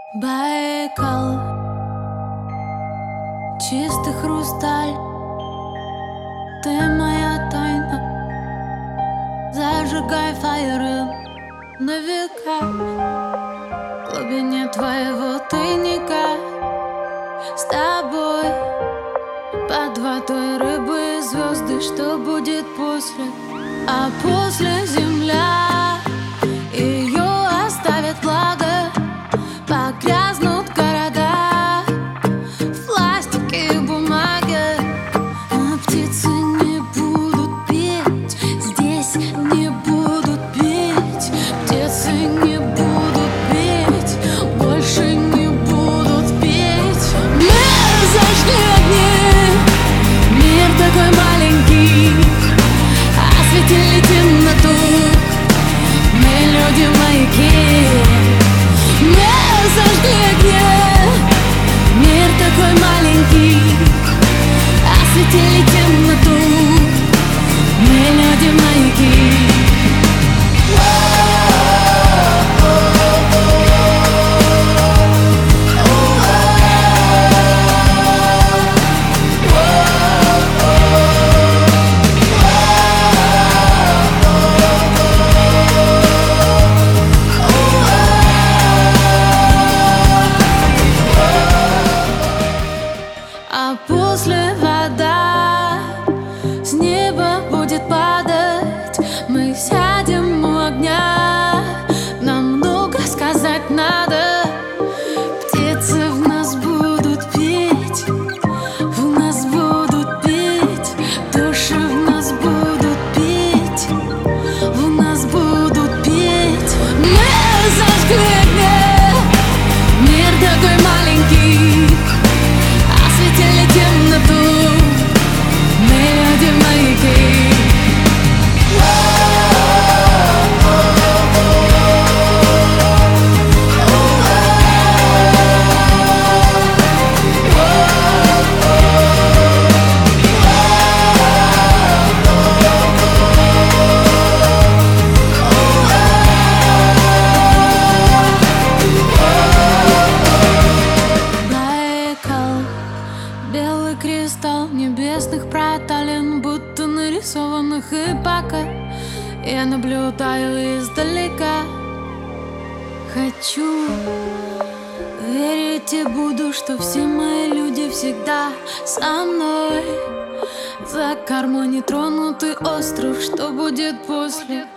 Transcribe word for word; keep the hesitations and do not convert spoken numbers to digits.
Байкал, чистый хрусталь, ты моя тайна. Зажигай фаеры на века в глубине твоего тайника. С тобой под водой рыбы и звезды. Что будет после? А после земля, ее оставят благо. Погрязнут города в пластике и бумаге. А птицы не будут петь, здесь не будут петь. Птицы не будут петь, больше не будут петь. Мы зажгли огни, мир такой маленький, осветили темноту, мы люди-маяки. Зажгли огни, мир такой маленький, осветили темноту, мы люди-маяки. А после вода с неба будет падать. Мы сядем у огня, нам много сказать надо. Птицы в нас будут петь, в нас будут петь. Души в нас будут петь, в нас будут петь. Мы зажгли огни, мир такой маленький, осветили темноту, мы люди-маяки. Белый кристалл небесных проталин, будто нарисованных и пока я наблюдаю издалека. Хочу верить и буду, что все мои люди всегда со мной. За кормой нетронутый остров, что будет после?